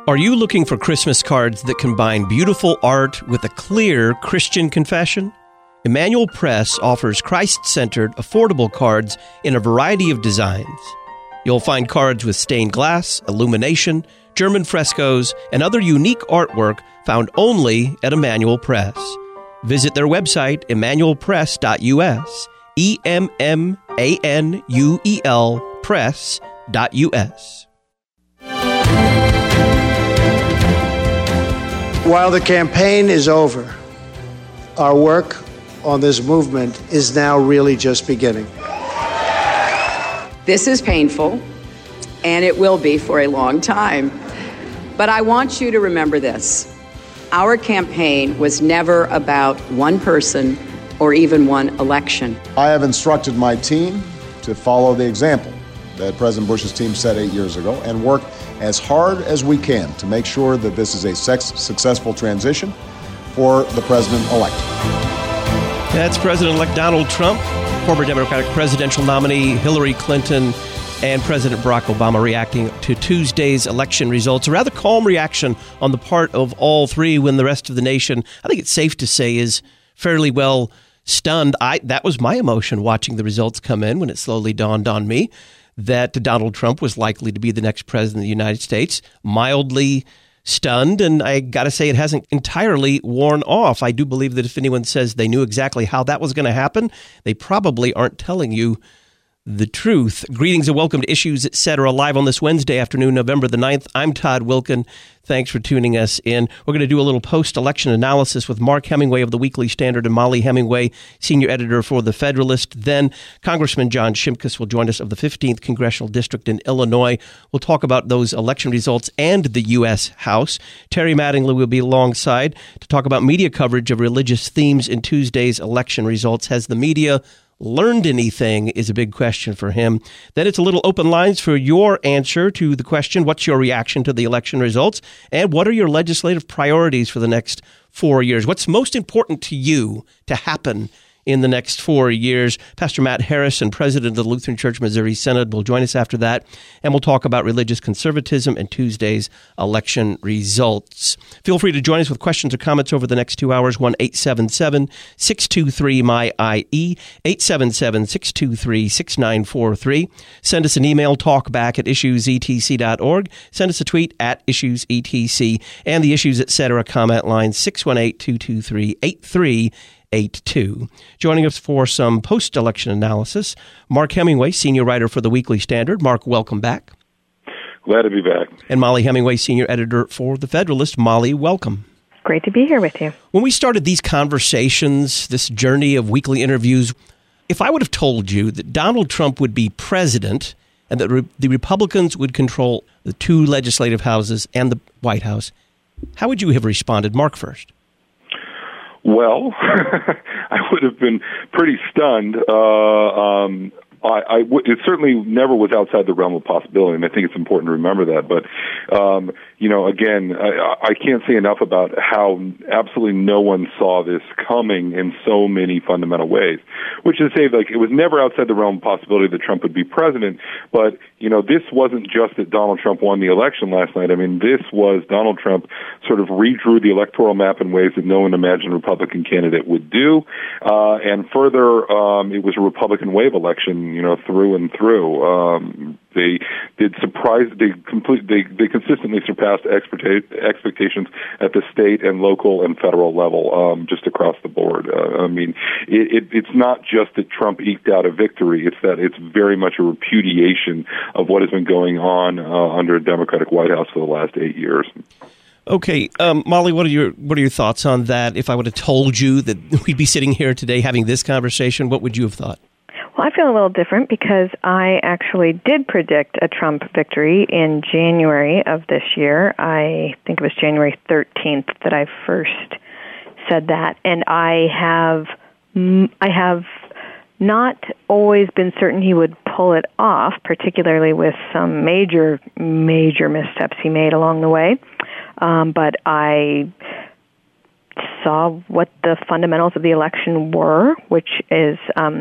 Are you looking for Christmas cards that combine beautiful art with a clear Christian confession? Emmanuel Press offers Christ-centered, affordable cards in a variety of designs. You'll find cards with stained glass, illumination, German frescoes, and other unique artwork found only at Emmanuel Press. Visit their website, emmanuelpress.us, EMMANUEL press.us. While the campaign is over, our work on this movement is now really just beginning. This is painful, and it will be for a long time. But I want you to remember this. Our campaign was never about one person or even one election. I have instructed my team to follow the example that President Bush's team set 8 years ago and work as hard as we can to make sure that this is a successful transition for the president-elect. That's President-elect Donald Trump, former Democratic presidential nominee Hillary Clinton, and President Barack Obama reacting to Tuesday's election results. A rather calm reaction on the part of all three when the rest of the nation, I think it's safe to say, is fairly well stunned. That was my emotion watching the results come in when it slowly dawned on me that Donald Trump was likely to be the next president of the United States. Mildly stunned, and I got to say it hasn't entirely worn off. I do believe that if anyone says they knew exactly how that was going to happen, they probably aren't telling you the truth. Greetings and welcome to Issues, Etc. live on this Wednesday afternoon, November the 9th. I'm Todd Wilken. Thanks for tuning us in. We're going to do a little post-election analysis with Mark Hemingway of the Weekly Standard and Molly Hemingway, senior editor for The Federalist. Then Congressman John Shimkus will join us of the 15th Congressional District in Illinois. We'll talk about those election results and the U.S. House. Terry Mattingly will be alongside to talk about media coverage of religious themes in Tuesday's election results. Has the media learned anything is a big question for him. Then it's a little open lines for your answer to the question, what's your reaction to the election results? And what are your legislative priorities for the next 4 years? What's most important to you to happen in the next 4 years? Pastor Matt Harrison, president of the Lutheran Church Missouri Synod, will join us after that, and we'll talk about religious conservatism and Tuesday's election results. Feel free to join us with questions or comments over the next 2 hours, 1-877-623-MY-IE, 877-623-6943. Send us an email, talkback@issuesetc.org. Send us a tweet @issuesetc, and the Issues Etc. comment line, 618-223-8382. Joining us for some post-election analysis, Mark Hemingway, senior writer for the Weekly Standard. Mark, welcome back. Glad to be back. And Molly Hemingway, senior editor for The Federalist. Molly, welcome. Great to be here with you. When we started these conversations, this journey of weekly interviews, if I would have told you that Donald Trump would be president and that the Republicans would control the two legislative houses and the White House, how would you have responded? Mark first. Well, I would have been pretty stunned. It certainly never was outside the realm of possibility, and I think it's important to remember that. But, again, I can't say enough about how absolutely no one saw this coming in so many fundamental ways, which is to say, it was never outside the realm of possibility that Trump would be president. But, this wasn't just that Donald Trump won the election last night. I mean, this was Donald Trump sort of redrew the electoral map in ways that no one imagined a Republican candidate would do. And further, it was a Republican wave election, through and through. They consistently surpassed expectations at the state and local and federal level, just across the board. It's not just that Trump eked out a victory; it's that it's very much a repudiation of what has been going on under a Democratic White House for the last 8 years. Okay, Molly, what are your thoughts on that? If I would have told you that we'd be sitting here today having this conversation, what would you have thought? Well, I feel a little different because I actually did predict a Trump victory in January of this year. I think it was January 13th that I first said that, and I have not always been certain he would pull it off, particularly with some major missteps he made along the way. But I saw what the fundamentals of the election were, which is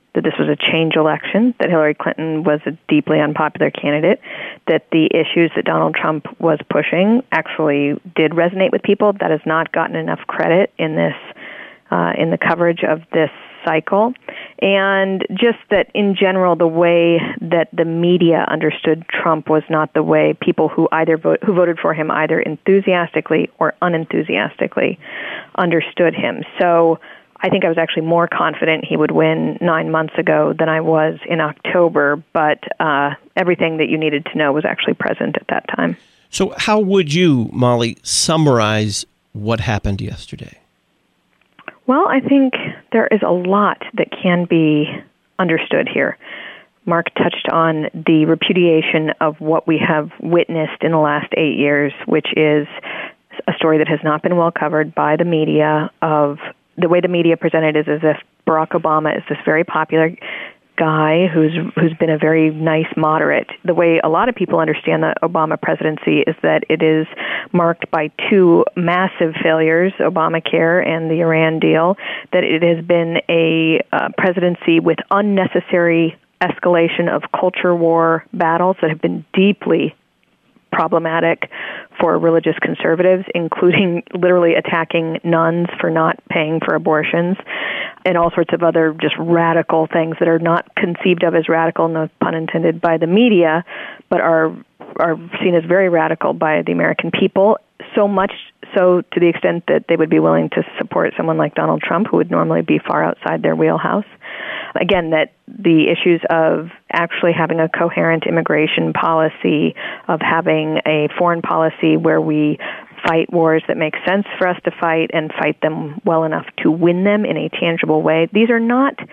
that this was a change election, that Hillary Clinton was a deeply unpopular candidate, that the issues that Donald Trump was pushing actually did resonate with people. That has not gotten enough credit in this, in the coverage of this cycle. And just that in general, the way that the media understood Trump was not the way people who who voted for him either enthusiastically or unenthusiastically understood him. So I think I was actually more confident he would win 9 months ago than I was in October, but everything that you needed to know was actually present at that time. So how would you, Molly, summarize what happened yesterday? Well, I think there is a lot that can be understood here. Mark touched on the repudiation of what we have witnessed in the last 8 years, which is a story that has not been well covered by the media. Of the way the media presented is as if Barack Obama is this very popular guy who's been a very nice moderate. The way a lot of people understand the Obama presidency is that it is marked by two massive failures, Obamacare and the Iran deal, that it has been a presidency with unnecessary escalation of culture war battles that have been deeply problematic for religious conservatives, including literally attacking nuns for not paying for abortions, and all sorts of other just radical things that are not conceived of as radical, no pun intended, by the media, but are seen as very radical by the American people, so much so to the extent that they would be willing to support someone like Donald Trump, who would normally be far outside their wheelhouse. Again, that the issues of actually having a coherent immigration policy, of having a foreign policy where we fight wars that make sense for us to fight and fight them well enough to win them in a tangible way. These are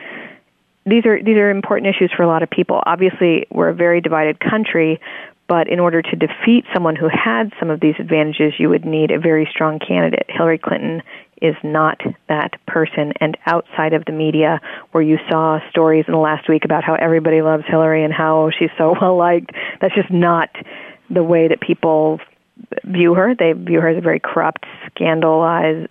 important issues for a lot of people. Obviously, we're a very divided country, but in order to defeat someone who had some of these advantages, you would need a very strong candidate. Hillary Clinton is not that person. And outside of the media, where you saw stories in the last week about how everybody loves Hillary and how she's so well-liked, that's just not the way that people view her. They view her as a very corrupt, scandalous,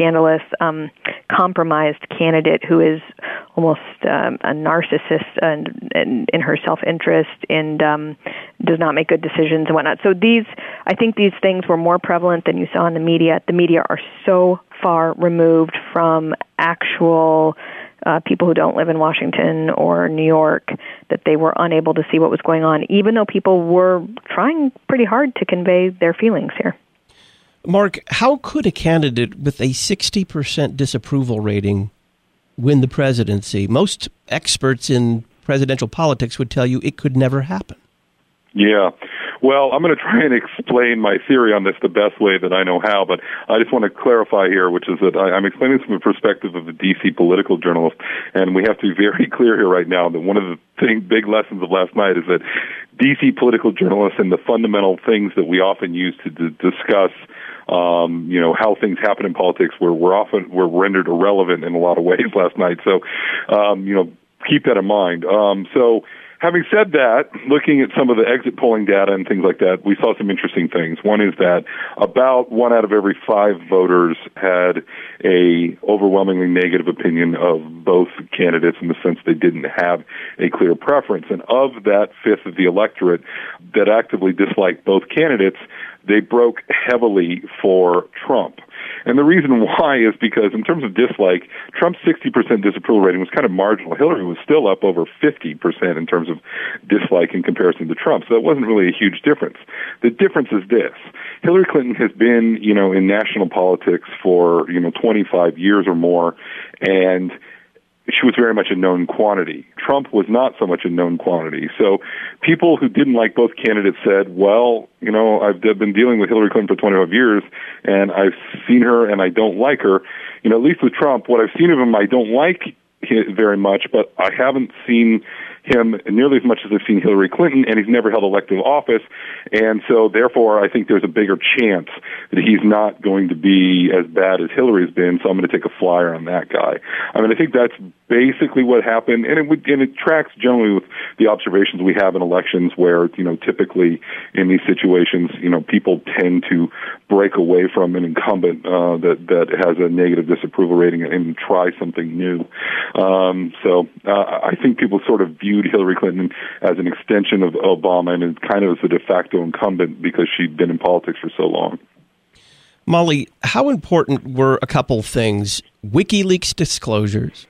compromised candidate who is almost a narcissist in her self-interest and does not make good decisions and whatnot. So I think these things were more prevalent than you saw in the media. The media are so far removed from actual people who don't live in Washington or New York that they were unable to see what was going on, even though people were trying pretty hard to convey their feelings here. Mark, how could a candidate with a 60% disapproval rating win the presidency? Most experts in presidential politics would tell you it could never happen. Yeah. Well, I'm going to try and explain my theory on this the best way that I know how, but I just want to clarify here, which is that I'm explaining this from the perspective of a D.C. political journalist, and we have to be very clear here right now that one of the big lessons of last night is that D.C. political journalists and the fundamental things that we often use to discuss how things happen in politics were rendered irrelevant in a lot of ways last night. So, keep that in mind. Having said that, looking at some of the exit polling data and things like that, we saw some interesting things. One is that about 1 out of every 5 voters had a overwhelmingly negative opinion of both candidates in the sense they didn't have a clear preference. And of that fifth of the electorate that actively disliked both candidates, they broke heavily for Trump. And the reason why is because in terms of dislike, Trump's 60% disapproval rating was kind of marginal. Hillary was still up over 50% in terms of dislike in comparison to Trump. So that wasn't really a huge difference. The difference is this. Hillary Clinton has been, in national politics for, 25 years or more, and she was very much a known quantity. Trump was not so much a known quantity. So people who didn't like both candidates said, well, I've been dealing with Hillary Clinton for 25 years, and I've seen her, and I don't like her. At least with Trump, what I've seen of him, I don't like very much, but I haven't seen him nearly as much as I've seen Hillary Clinton, and he's never held elective office. And so, therefore, I think there's a bigger chance that he's not going to be as bad as Hillary's been, so I'm going to take a flyer on that guy. I think that's basically what happened, and it tracks generally with the observations we have in elections where, typically in these situations, people tend to break away from an incumbent that has a negative disapproval rating and try something new. So I think people sort of viewed Hillary Clinton as an extension of Obama and kind of as the de facto incumbent because she'd been in politics for so long. Molly, how important were a couple things? WikiLeaks disclosures,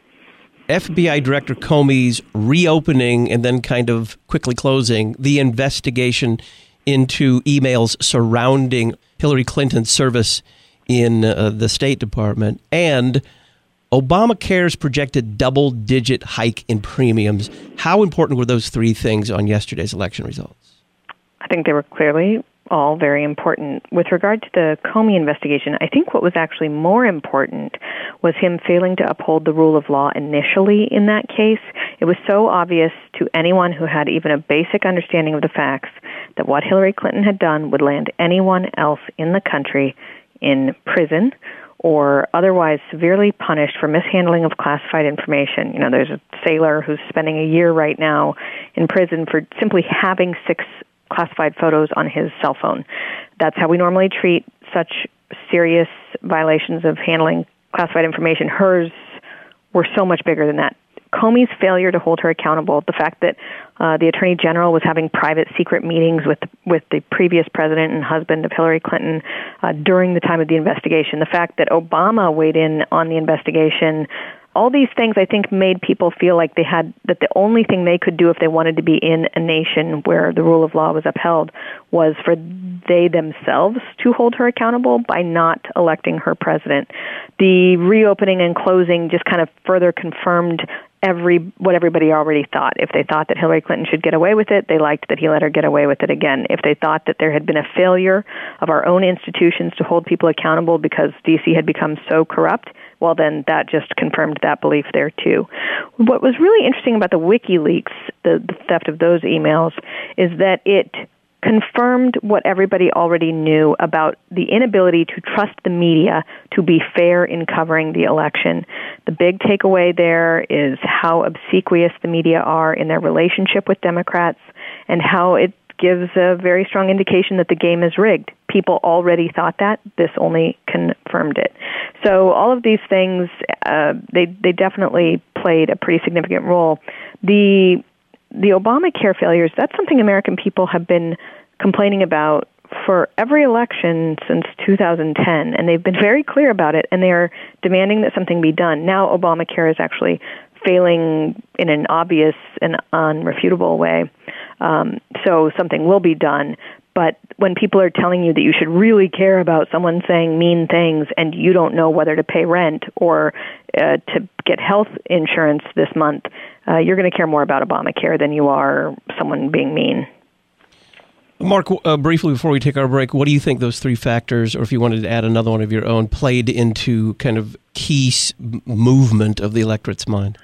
FBI Director Comey's reopening and then kind of quickly closing the investigation into emails surrounding Hillary Clinton's service in the State Department, and Obamacare's projected double-digit hike in premiums. How important were those three things on yesterday's election results? I think they were clearly all very important. With regard to the Comey investigation, I think what was actually more important was him failing to uphold the rule of law initially in that case. It was so obvious to anyone who had even a basic understanding of the facts that what Hillary Clinton had done would land anyone else in the country in prison or otherwise severely punished for mishandling of classified information. There's a sailor who's spending a year right now in prison for simply having 6 classified photos on his cell phone. That's how we normally treat such serious violations of handling classified information. Hers were so much bigger than that. Comey's failure to hold her accountable, the fact that the Attorney General was having private secret meetings with the previous president and husband of Hillary Clinton during the time of the investigation, the fact that Obama weighed in on the investigation, all these things I think made people feel like that the only thing they could do if they wanted to be in a nation where the rule of law was upheld was for they themselves to hold her accountable by not electing her president. The reopening and closing just kind of further confirmed what everybody already thought. If they thought that Hillary Clinton should get away with it, they liked that he let her get away with it again. If they thought that there had been a failure of our own institutions to hold people accountable because D.C. had become so corrupt, well, then that just confirmed that belief there, too. What was really interesting about the WikiLeaks, the theft of those emails, is that it confirmed what everybody already knew about the inability to trust the media to be fair in covering the election. The big takeaway there is how obsequious the media are in their relationship with Democrats and how it gives a very strong indication that the game is rigged. People already thought that. This only confirmed it. So all of these things, they definitely played a pretty significant role. The Obamacare failures, that's something American people have been complaining about for every election since 2010, and they've been very clear about it, and they are demanding that something be done. Now Obamacare is actually failing in an obvious and unrefutable way, so something will be done. But when people are telling you that you should really care about someone saying mean things and you don't know whether to pay rent or to get health insurance this month, you're going to care more about Obamacare than you are someone being mean. Mark, briefly before we take our break, what do you think those three factors, or if you wanted to add another one of your own, played into kind of key movement of the electorate's mind?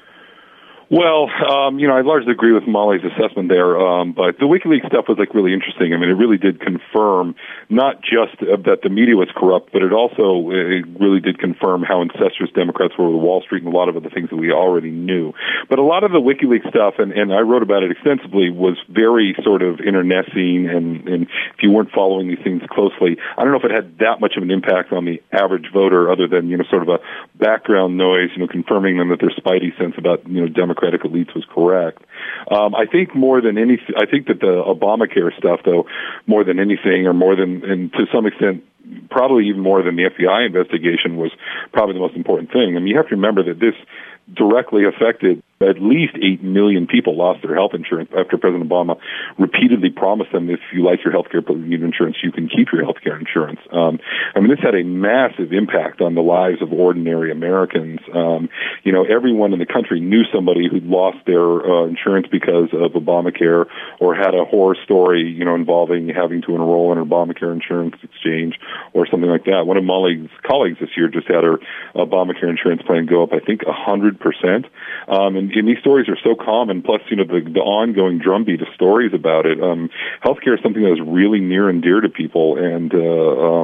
Well, I largely agree with Molly's assessment there, but the WikiLeaks stuff was really interesting. I mean, it really did confirm not just that the media was corrupt, but it really did confirm how incestuous Democrats were with Wall Street and a lot of other things that we already knew. But a lot of the WikiLeaks stuff, and I wrote about it extensively, was very sort of internecine, and if you weren't following these things closely, I don't know if it had that much of an impact on the average voter other than, sort of a background noise, confirming them that their spidey sense about, Democratic elites was correct. I think I think that the Obamacare stuff, though, more than anything, or more than, and to some extent, probably even more than the FBI investigation, was probably the most important thing. I mean, you have to remember that this directly affected at least 8 million people lost their health insurance after President Obama repeatedly promised them, if you like your health care insurance, you can keep your health care insurance. This had a massive impact on the lives of ordinary Americans. Everyone in the country knew somebody who'd lost their insurance because of Obamacare, or had a horror story, involving having to enroll in an Obamacare insurance exchange or something like that. One of Molly's colleagues this year just had her Obamacare insurance plan go up, I think, 100%. And these stories are so common, plus, the ongoing drumbeat of stories about it. Healthcare is something that is really near and dear to people, and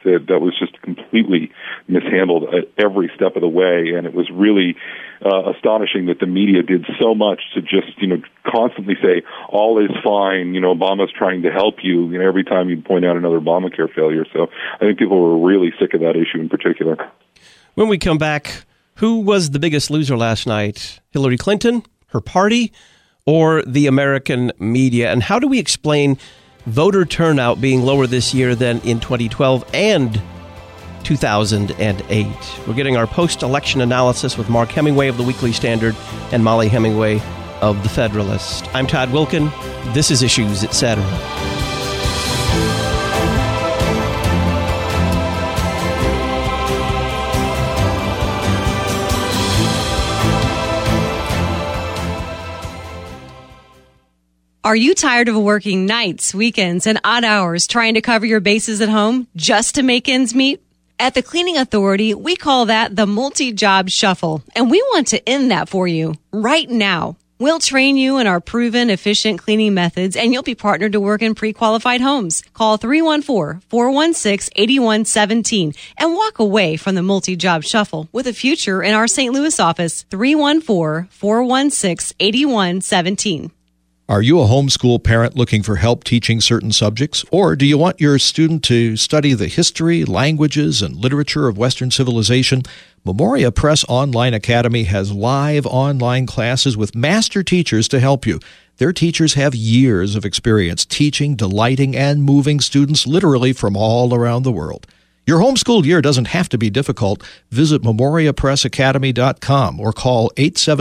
that was just completely mishandled at every step of the way. And it was really astonishing that the media did so much to just, constantly say, all is fine, Obama's trying to help you, every time you point out another Obamacare failure. So I think people were really sick of that issue in particular. When we come back, who was the biggest loser last night? Hillary Clinton, her party, or the American media? And how do we explain voter turnout being lower this year than in 2012 and 2008? We're getting our post-election analysis with Mark Hemingway of the Weekly Standard and Molly Hemingway of the Federalist. I'm Todd Wilkin. This is Issues, Etc. Are you tired of working nights, weekends, and odd hours trying to cover your bases at home just to make ends meet? At the Cleaning Authority, we call that the multi-job shuffle, and we want to end that for you right now. We'll train you in our proven, efficient cleaning methods, and you'll be partnered to work in pre-qualified homes. Call 314-416-8117 and walk away from the multi-job shuffle with a future in our St. Louis office, 314-416-8117. Are you a homeschool parent looking for help teaching certain subjects? Or do you want your student to study the history, languages, and literature of Western civilization? Memoria Press Online Academy has live online classes with master teachers to help you. Their teachers have years of experience teaching, delighting, and moving students literally from all around the world. Your homeschool year doesn't have to be difficult. Visit memoriapressacademy.com or call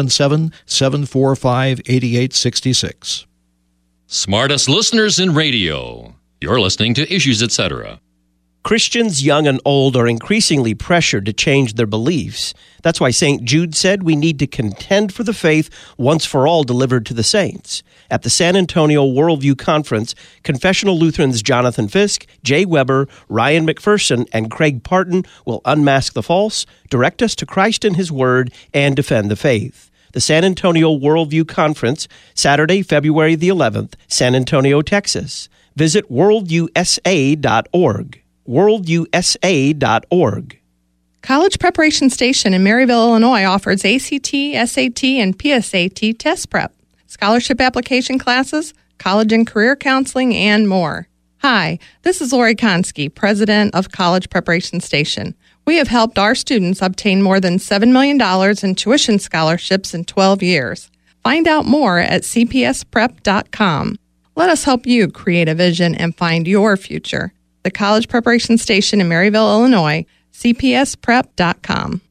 877-745-8866. Smartest listeners in radio. You're listening to Issues, Etc. Christians, young and old, are increasingly pressured to change their beliefs. That's why St. Jude said we need to contend for the faith once for all delivered to the saints. At the San Antonio Worldview Conference, Confessional Lutherans Jonathan Fisk, Jay Weber, Ryan McPherson, and Craig Parton will unmask the false, direct us to Christ and His Word, and defend the faith. The San Antonio Worldview Conference, Saturday, February the 11th, San Antonio, Texas. Visit worldusa.org. worldusa.org. College Preparation Station in Maryville, Illinois offers ACT, SAT, and PSAT test prep, scholarship application classes, college and career counseling, and more. Hi, this is Lori Konski, president of College Preparation Station. We have helped our students obtain more than $7 million in tuition scholarships in 12 years. Find out more at cpsprep.com. Let us help you create a vision and find your future. The College Preparation Station in Maryville, Illinois, cpsprep.com.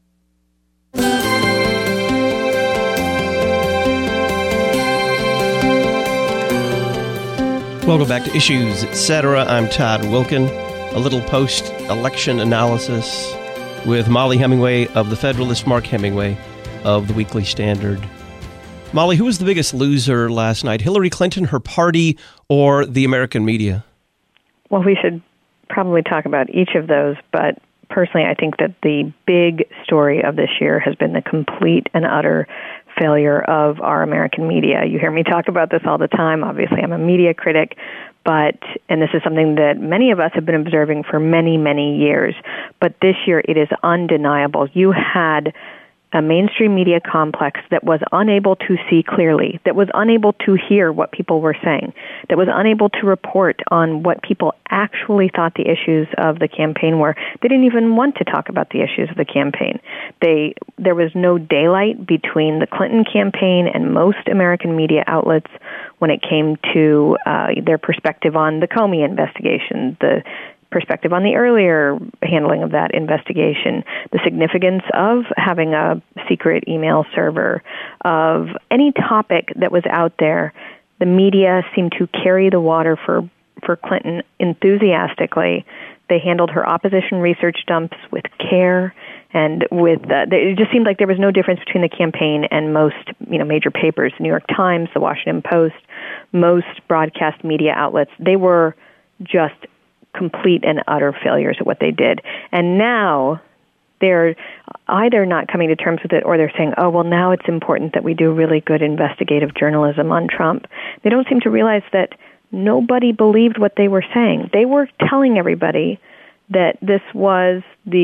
Welcome back to Issues, Etc. I'm Todd Wilkin. A little post-election analysis with Molly Hemingway of the Federalist, Mark Hemingway of the Weekly Standard. Molly, who was the biggest loser last night? Hillary Clinton, her party, or the American media? Well, we should probably talk about each of those, but personally I think that the big story of this year has been the complete and utter failure of our American media. You hear me talk about this all the time. Obviously, I'm a media critic, and this is something that many of us have been observing for many, many years. But this year, it is undeniable. You had a mainstream media complex that was unable to see clearly, that was unable to hear what people were saying, that was unable to report on what people actually thought the issues of the campaign were. They didn't even want to talk about the issues of the campaign. There was no daylight between the Clinton campaign and most American media outlets when it came to their perspective on the Comey investigation, the perspective on the earlier handling of that investigation, the significance of having a secret email server, of any topic that was out there. The media seemed to carry the water for Clinton enthusiastically. They handled her opposition research dumps with care, and it just seemed like there was no difference between the campaign and most major papers, the New York Times, the Washington Post, most broadcast media outlets. They were just complete and utter failures at what they did. And now they're either not coming to terms with it or they're saying, oh, well, now it's important that we do really good investigative journalism on Trump. They don't seem to realize that nobody believed what they were saying. They were telling everybody that this was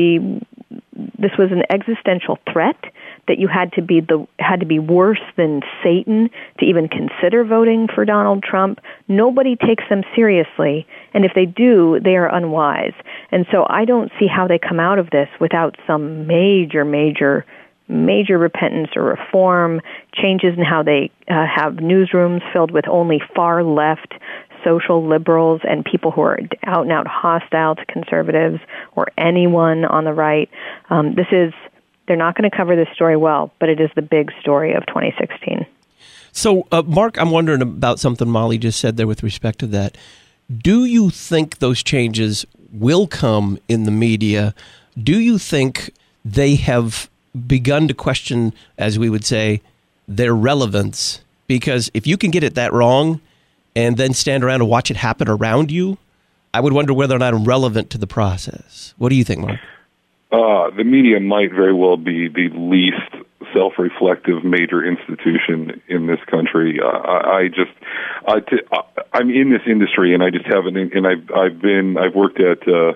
an existential threat, that you had to be worse than Satan to even consider voting for Donald Trump. Nobody takes them seriously, and if they do, they are unwise. And so I don't see how they come out of this without some major repentance or reform, changes in how they have newsrooms filled with only far left social liberals and people who are out and out hostile to conservatives or anyone on the right. They're not going to cover this story well, but it is the big story of 2016. So, Mark, I'm wondering about something Molly just said there with respect to that. Do you think those changes will come in the media? Do you think they have begun to question, as we would say, their relevance? Because if you can get it that wrong and then stand around and watch it happen around you, I would wonder whether or not I'm relevant to the process. What do you think, Mark? The media might very well be the least self-reflective major institution in this country. I'm in this industry, and I just haven't. And I've worked at 2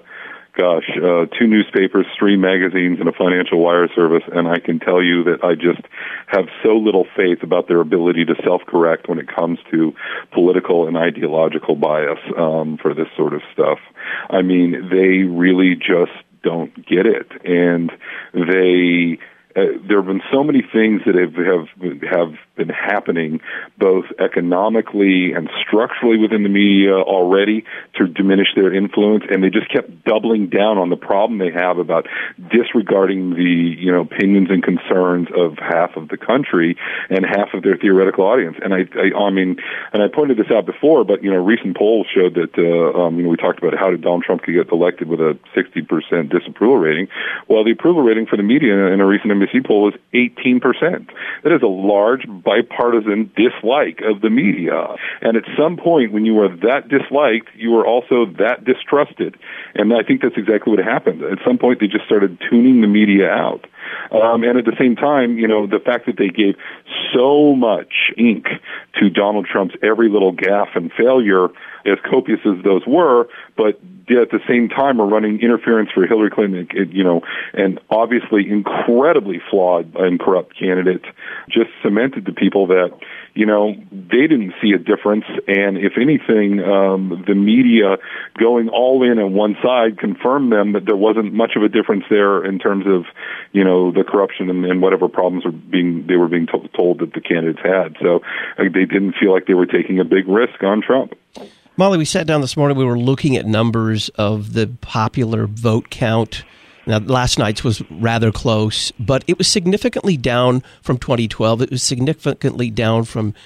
newspapers, 3 magazines, and a financial wire service, and I can tell you that I just have so little faith about their ability to self-correct when it comes to political and ideological bias for this sort of stuff. I mean, they really just don't get it, and there have been so many things that have been happening, both economically and structurally within the media already, to diminish their influence, and they just kept doubling down on the problem they have about disregarding the opinions and concerns of half of the country and half of their theoretical audience. And I pointed this out before, but recent polls showed that we talked about how did Donald Trump get elected with a 60% disapproval rating. Well, the approval rating for the media in a recent NBC poll is 18%. That is a large bipartisan dislike of the media. And at some point, when you are that disliked, you are also that distrusted. And I think that's exactly what happened. At some point, they just started tuning the media out. And at the same time, the fact that they gave so much ink to Donald Trump's every little gaffe and failure, as copious as those were, but at the same time are running interference for Hillary Clinton, and obviously incredibly flawed and corrupt candidate, just cemented to people that, they didn't see a difference. And if anything, the media going all in on one side confirmed them that there wasn't much of a difference there in terms of, the corruption and whatever problems they were being told that the candidates had. So they didn't feel like they were taking a big risk on Trump. Molly, we sat down this morning, we were looking at numbers of the popular vote count. Now, last night's was rather close, but it was significantly down from 2012. It was significantly down from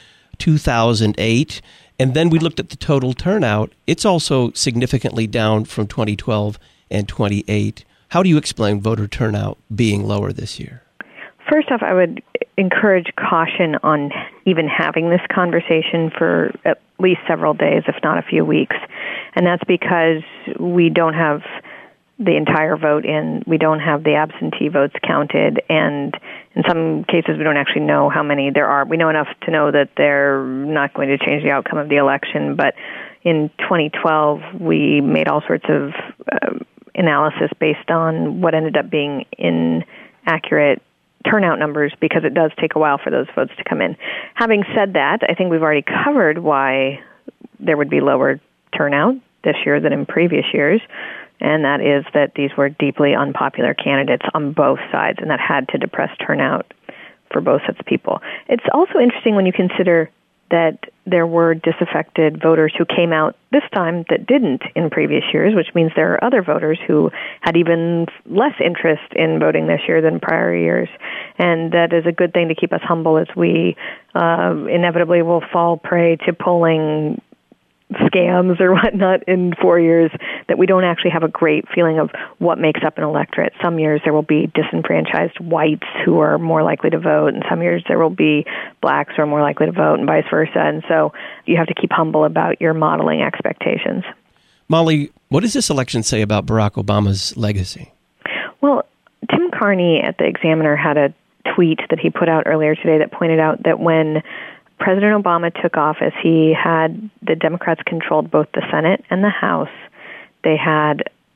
2008. And then we looked at the total turnout. It's also significantly down from 2012 and 2008. How do you explain voter turnout being lower this year? First off, I would encourage caution on even having this conversation for at least several days, if not a few weeks. And that's because we don't have the entire vote in. We don't have the absentee votes counted. And in some cases, we don't actually know how many there are. We know enough to know that they're not going to change the outcome of the election. But in 2012, we made all sorts of analysis based on what ended up being inaccurate turnout numbers, because it does take a while for those votes to come in. Having said that, I think we've already covered why there would be lower turnout this year than in previous years, and that is that these were deeply unpopular candidates on both sides, and that had to depress turnout for both sets of people. It's also interesting when you consider that there were disaffected voters who came out this time that didn't in previous years, which means there are other voters who had even less interest in voting this year than prior years. And that is a good thing to keep us humble as we inevitably will fall prey to polling scams or whatnot in 4 years, that we don't actually have a great feeling of what makes up an electorate. Some years there will be disenfranchised whites who are more likely to vote, and some years there will be blacks who are more likely to vote, and vice versa. And so you have to keep humble about your modeling expectations. Molly, what does this election say about Barack Obama's legacy? Well, Tim Carney at the Examiner had a tweet that he put out earlier today that pointed out that when President Obama took office, the Democrats controlled both the Senate and the House. They had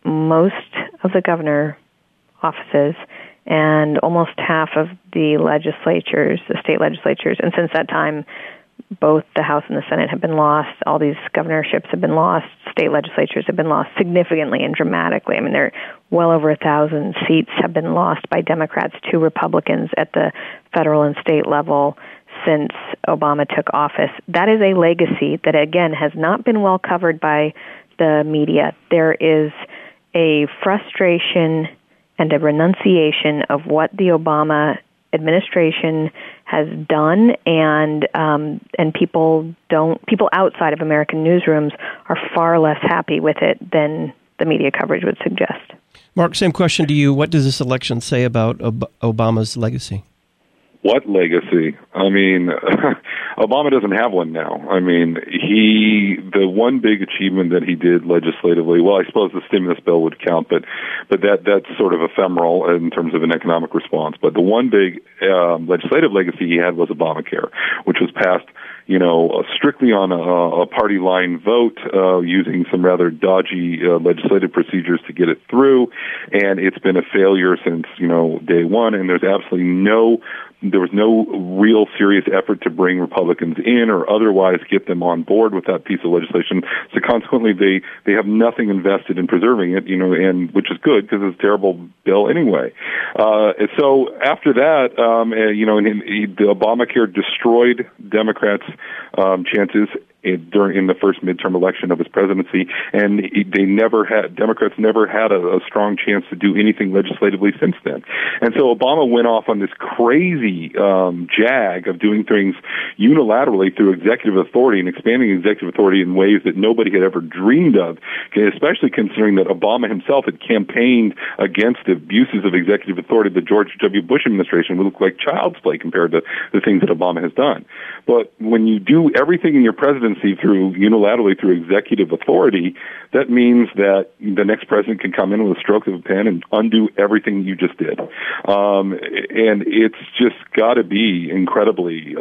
most of the governor offices and almost half of the legislatures, the state legislatures. And since that time, both the House and the Senate have been lost. All these governorships have been lost. State legislatures have been lost significantly and dramatically. I mean, there are well over 1,000 seats have been lost by Democrats to Republicans at the federal and state level since Obama took office. That is a legacy that, again, has not been well covered by the media. There is a frustration and a renunciation of what the Obama administration has done, and people outside of American newsrooms are far less happy with it than the media coverage would suggest. Mark, same question to you. What does this election say about Obama's legacy? What legacy? I mean, Obama doesn't have one now. I mean, the one big achievement that he did legislatively, well, I suppose the stimulus bill would count, but that's sort of ephemeral in terms of an economic response. But the one big legislative legacy he had was Obamacare, which was passed, strictly on a party line vote, using some rather dodgy legislative procedures to get it through, and it's been a failure since day one. And there was no real serious effort to bring Republicans in or otherwise get them on board with that piece of legislation. So consequently, they have nothing invested in preserving it, and which is good because it's a terrible bill anyway. So after that, the Obamacare destroyed Democrats' chances in the first midterm election of his presidency, and Democrats never had a strong chance to do anything legislatively since then. And so Obama went off on this crazy jag of doing things unilaterally through executive authority and expanding executive authority in ways that nobody had ever dreamed of, especially considering that Obama himself had campaigned against the abuses of executive authority. The George W. Bush administration would look like child's play compared to the things that Obama has done. But when you do everything in your presidency unilaterally through executive authority, that means that the next president can come in with a stroke of a pen and undo everything you just did. And it's just got to be incredibly,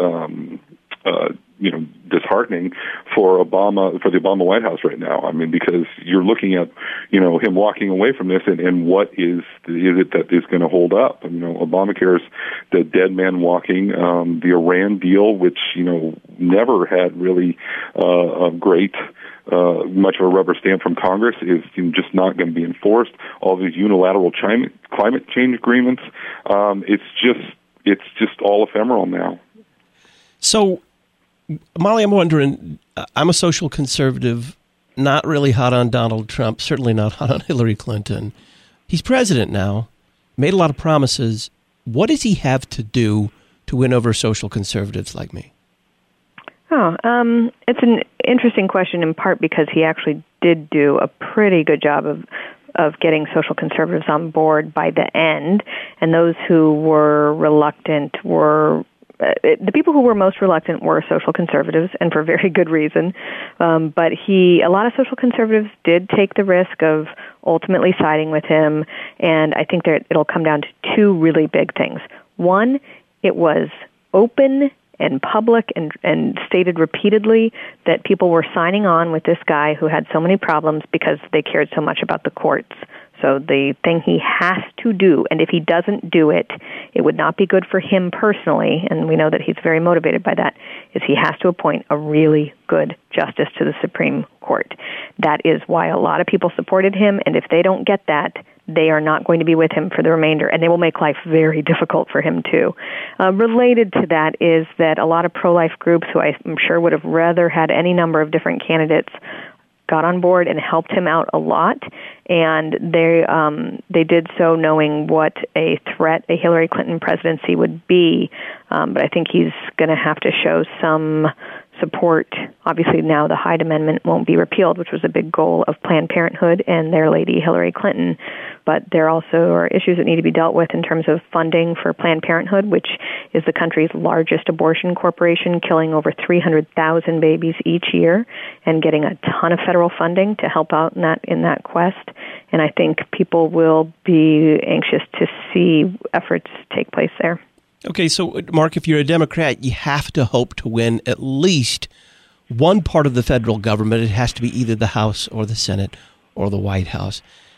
disheartening for the Obama White House right now. I mean, because you're looking at, him walking away from this, and what is it that is going to hold up? Obamacare's the dead man walking. The Iran deal, which never had really a great. Much of a rubber stamp from Congress, is just not going to be enforced. All these unilateral climate change agreements, it's just all ephemeral now. So, Molly, I'm wondering, I'm a social conservative, not really hot on Donald Trump, certainly not hot on Hillary Clinton. He's president now, made a lot of promises. What does he have to do to win over social conservatives like me? It's an interesting question, in part because he actually did do a pretty good job of getting social conservatives on board by the end, and those who were reluctant were the people who were most reluctant were social conservatives, and for very good reason. But a lot of social conservatives did take the risk of ultimately siding with him, and I think that it'll come down to two really big things. One, it was open and public and stated repeatedly that people were signing on with this guy who had so many problems because they cared so much about the courts. So the thing he has to do, and if he doesn't do it, it would not be good for him personally, and we know that he's very motivated by that, is he has to appoint a really good justice to the Supreme Court. That is why a lot of people supported him, and if they don't get that, they are not going to be with him for the remainder, and they will make life very difficult for him, too. Related to that is that a lot of pro-life groups, who I'm sure would have rather had any number of different candidates, got on board and helped him out a lot, and they did so knowing what a threat a Hillary Clinton presidency would be. But I think he's going to have to show some support. Obviously, now the Hyde Amendment won't be repealed, which was a big goal of Planned Parenthood and their lady Hillary Clinton. But there also are issues that need to be dealt with in terms of funding for Planned Parenthood, which is the country's largest abortion corporation, killing over 300,000 babies each year and getting a ton of federal funding to help out in that quest. And I think people will be anxious to see efforts take place there. Okay, so Mark, if you're a Democrat, you have to hope to win at least one part of the federal government. It has to be either the House or the Senate or the White House.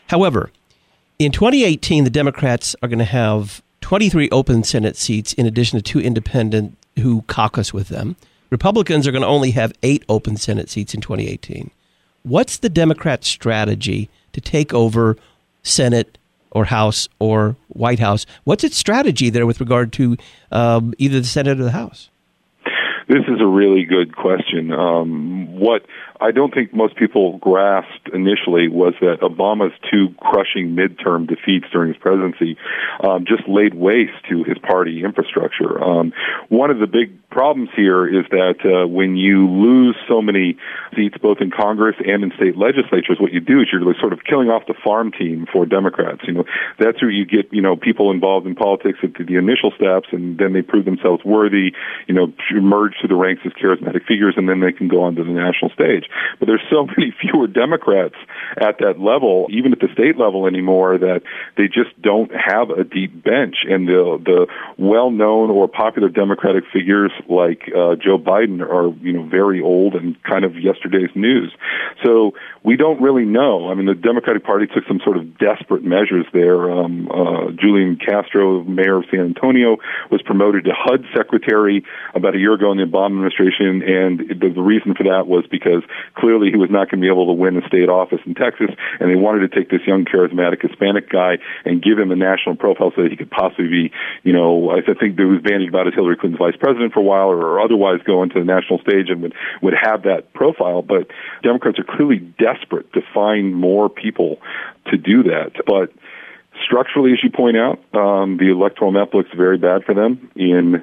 However, in 2018, the Democrats are going to have 23 open Senate seats in addition to 2 independent who caucus with them. Republicans are going to only have 8 open Senate seats in 2018. What's the Democrat strategy to take over Senate or House or White House? What's its strategy there with regard to either the Senate or the House? This is a really good question. What I don't think most people grasped initially was that Obama's 2 crushing midterm defeats during his presidency just laid waste to his party infrastructure. One of the big problems here is that when you lose so many seats both in Congress and in state legislatures, what you do is you're sort of killing off the farm team for Democrats. That's where you get, people involved in politics at the initial steps, and then they prove themselves worthy, emerge through the ranks as charismatic figures, and then they can go on to the national stage. But there's so many fewer Democrats at that level, even at the state level anymore, that they just don't have a deep bench. And the well-known or popular Democratic figures like Joe Biden are, very old and kind of yesterday's news. So we don't really know. I mean, the Democratic Party took some sort of desperate measures there. Julian Castro, mayor of San Antonio, was promoted to HUD secretary about a year ago in the Obama administration, and the reason for that was because clearly he was not going to be able to win a state office in Texas, and they wanted to take this young, charismatic Hispanic guy and give him a national profile so that he could possibly be, I think there was bandied about as Hillary Clinton's vice president for a while, or otherwise go into the national stage and would have that profile. But Democrats are clearly desperate to find more people to do that. But structurally, as you point out, the electoral map looks very bad for them in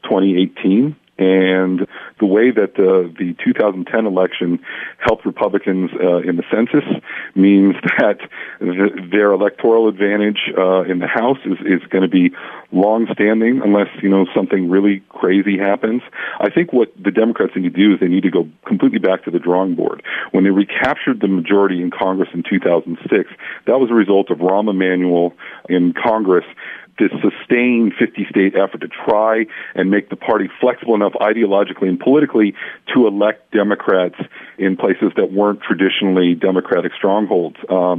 2018. And the way that the 2010 election helped Republicans in the census means that their electoral advantage in the House is going to be long-standing unless, something really crazy happens. I think what the Democrats need to do is they need to go completely back to the drawing board. When they recaptured the majority in Congress in 2006, that was a result of Rahm Emanuel in Congress, this sustained 50-state effort to try and make the party flexible enough ideologically and politically to elect Democrats in places that weren't traditionally Democratic strongholds.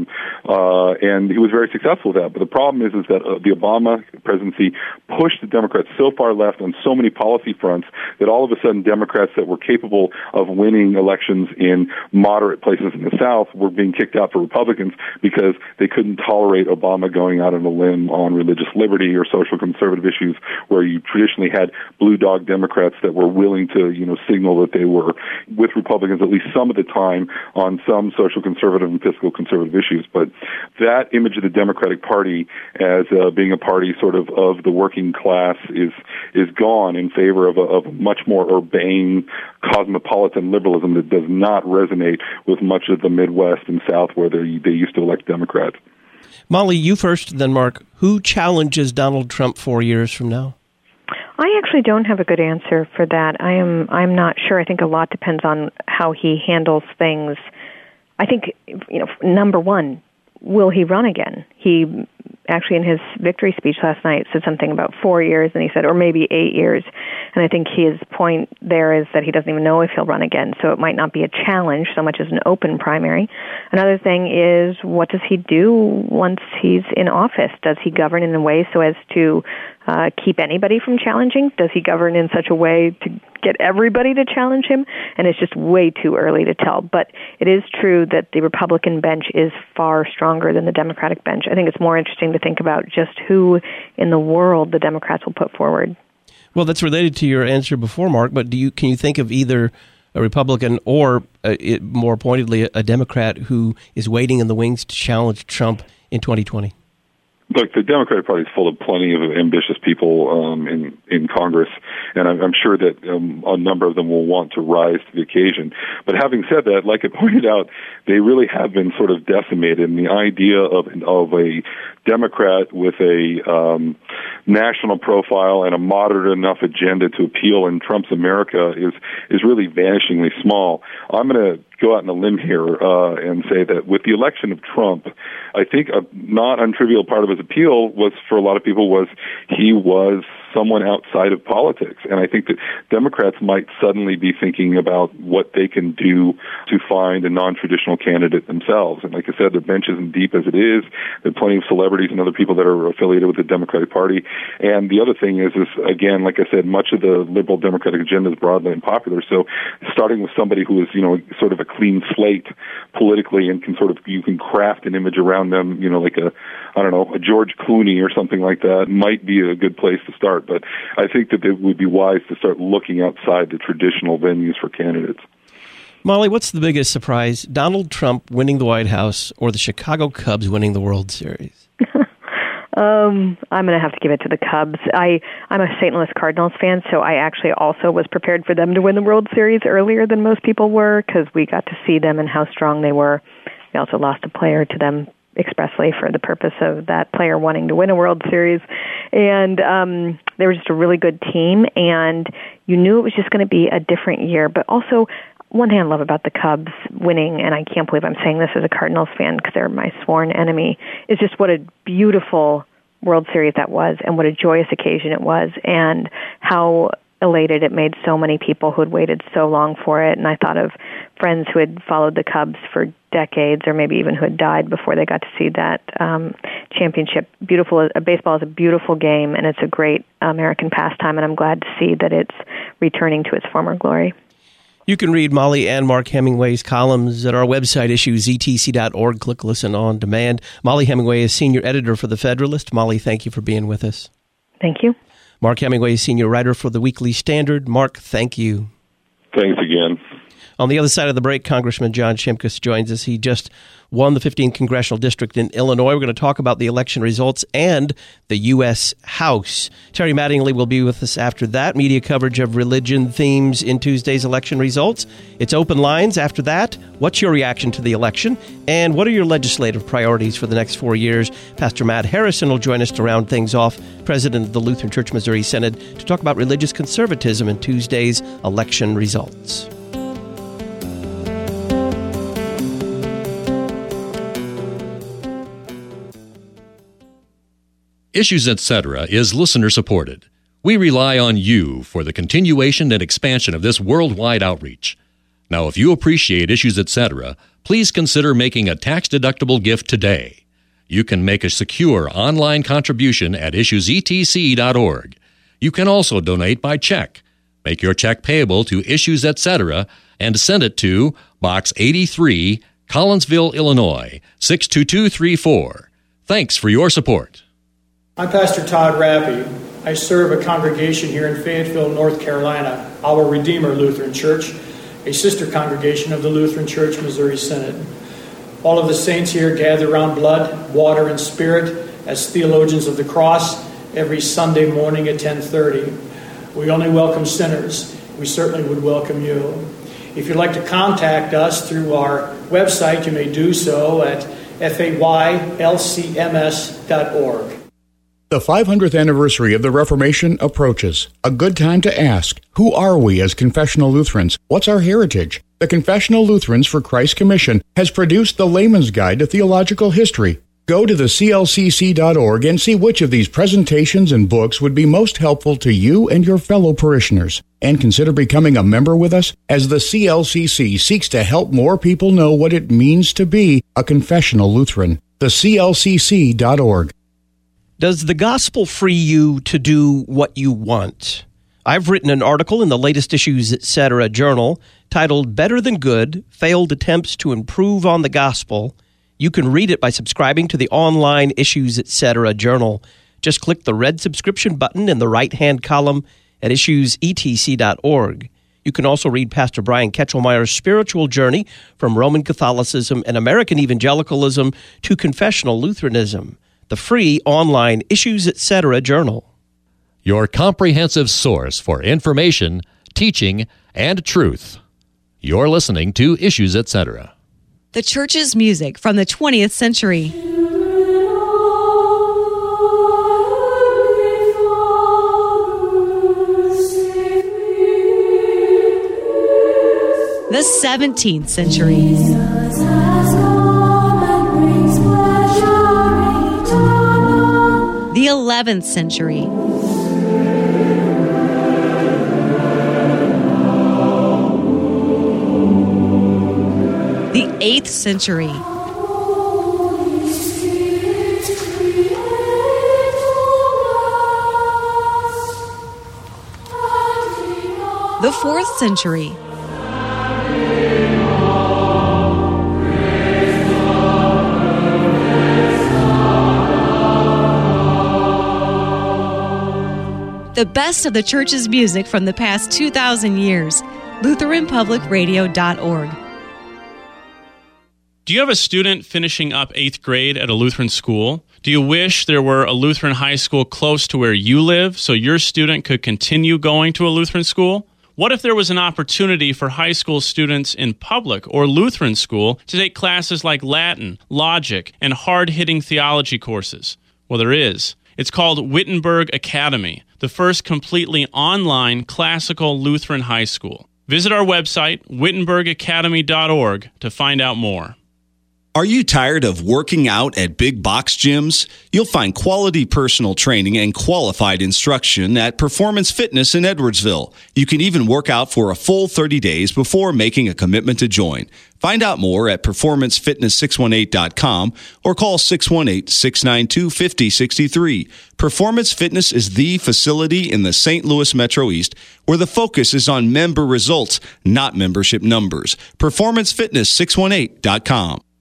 And he was very successful with that. But the problem is that the Obama presidency pushed the Democrats so far left on so many policy fronts that all of a sudden Democrats that were capable of winning elections in moderate places in the South were being kicked out for Republicans because they couldn't tolerate Obama going out on a limb on religious liberty or social conservative issues, where you traditionally had blue dog Democrats that were willing to, signal that they were with Republicans at least some of the time on some social conservative and fiscal conservative issues. But that image of the Democratic Party as being a party sort of the working class is gone in favor of a much more urbane, cosmopolitan liberalism that does not resonate with much of the Midwest and South where they used to elect Democrats. Molly, you first, then Mark. Who challenges Donald Trump 4 years from now? I actually don't have a good answer for that. I'm not sure. I think a lot depends on how he handles things. I think, number one, will he run again? He actually in his victory speech last night said something about 4 years, and he said, or maybe 8 years. And I think his point there is that he doesn't even know if he'll run again, so it might not be a challenge so much as an open primary. Another thing is, what does he do once he's in office? Does he govern in a way so as to keep anybody from challenging? Does he govern in such a way to get everybody to challenge him? And it's just way too early to tell. But it is true that the Republican bench is far stronger than the Democratic bench. I think it's more interesting to think about just who in the world the Democrats will put forward. Well, that's related to your answer before, Mark, but can you think of either a Republican or, more pointedly, a Democrat who is waiting in the wings to challenge Trump in 2020? Look, the Democratic Party is full of plenty of ambitious people in Congress, and I'm sure that a number of them will want to rise to the occasion. But having said that, like I pointed out, they really have been sort of decimated, and the idea of a Democrat with a national profile and a moderate enough agenda to appeal in Trump's America is really vanishingly small. I'm going to go out on a limb here and say that with the election of Trump, I think a not untrivial part of his appeal was, for a lot of people, was he was someone outside of politics. And I think that Democrats might suddenly be thinking about what they can do to find a non-traditional candidate themselves. And like I said, the bench isn't deep as it is. There are plenty of celebrities and other people that are affiliated with the Democratic Party. And the other thing is again, like I said, much of the liberal Democratic agenda is broadly unpopular. So starting with somebody who is, sort of a clean slate politically and you can craft an image around them, like a George Clooney or something like that might be a good place to start. But I think that it would be wise to start looking outside the traditional venues for candidates. Molly, what's the biggest surprise? Donald Trump winning the White House or the Chicago Cubs winning the World Series? I'm going to have to give it to the Cubs. I'm a St. Louis Cardinals fan, so I actually also was prepared for them to win the World Series earlier than most people were because we got to see them and how strong they were. We also lost a player to them expressly for the purpose of that player wanting to win a World Series. And they were just a really good team, and you knew it was just going to be a different year. But also, one thing I love about the Cubs winning, and I can't believe I'm saying this as a Cardinals fan because they're my sworn enemy, is just what a beautiful World Series that was and what a joyous occasion it was and how elated it made so many people who had waited so long for it. And I thought of friends who had followed the Cubs for decades or maybe even who had died before they got to see that championship. Baseball is a beautiful game, and it's a great American pastime, and I'm glad to see that it's returning to its former glory. You can read Molly and Mark Hemingway's columns at our website, issuesetc.org. Click Listen on Demand. Molly Hemingway is senior editor for The Federalist. Molly, thank you for being with us. Thank you. Mark Hemingway is senior writer for The Weekly Standard. Mark, thank you. Thanks again. On the other side of the break, Congressman John Shimkus joins us. He just won the 15th Congressional District in Illinois. We're going to talk about the election results and the U.S. House. Terry Mattingly will be with us after that. Media coverage of religion themes in Tuesday's election results. It's open lines after that. What's your reaction to the election? And what are your legislative priorities for the next 4 years? Pastor Matt Harrison will join us to round things off, president of the Lutheran Church Missouri Synod, to talk about religious conservatism in Tuesday's election results. Issues, Etc. is listener-supported. We rely on you for the continuation and expansion of this worldwide outreach. Now, if you appreciate Issues, Etc., please consider making a tax-deductible gift today. You can make a secure online contribution at issuesetc.org. You can also donate by check. Make your check payable to Issues, Etc., and send it to Box 83, Collinsville, Illinois, 62234. Thanks for your support. I'm Pastor Todd Rappy. I serve a congregation here in Fayetteville, North Carolina, Our Redeemer Lutheran Church, a sister congregation of the Lutheran Church Missouri Synod. All of the saints here gather around blood, water, and spirit as theologians of the cross every Sunday morning at 10:30. We only welcome sinners. We certainly would welcome you. If you'd like to contact us through our website, you may do so at faylcms.org. The 500th anniversary of the Reformation approaches. A good time to ask, who are we as confessional Lutherans? What's our heritage? The Confessional Lutherans for Christ Commission has produced the Layman's Guide to Theological History. Go to the clcc.org and see which of these presentations and books would be most helpful to you and your fellow parishioners. And consider becoming a member with us as the CLCC seeks to help more people know what it means to be a confessional Lutheran. The clcc.org. Does the gospel free you to do what you want? I've written an article in the latest Issues, Etc. journal titled Better Than Good, Failed Attempts to Improve on the Gospel. You can read it by subscribing to the online Issues, Etc. journal. Just click the red subscription button in the right-hand column at issuesetc.org. You can also read Pastor Brian Ketchelmeyer's spiritual journey from Roman Catholicism and American evangelicalism to confessional Lutheranism. The free online Issues, Etc. journal. Your comprehensive source for information, teaching, and truth. You're listening to Issues, Etc. The church's music from the 20th century. The 17th century. The 11th century. 8th century. The 4th century. The best of the church's music from the past 2,000 years. LutheranPublicRadio.org. Do you have a student finishing up 8th grade at a Lutheran school? Do you wish there were a Lutheran high school close to where you live so your student could continue going to a Lutheran school? What if there was an opportunity for high school students in public or Lutheran school to take classes like Latin, logic, and hard-hitting theology courses? Well, there is. It's called Wittenberg Academy, the first completely online classical Lutheran high school. Visit our website, wittenbergacademy.org, to find out more. Are you tired of working out at big box gyms? You'll find quality personal training and qualified instruction at Performance Fitness in Edwardsville. You can even work out for a full 30 days before making a commitment to join. Find out more at performancefitness618.com or call 618-692-5063. Performance Fitness is the facility in the St. Louis Metro East where the focus is on member results, not membership numbers. performancefitness618.com.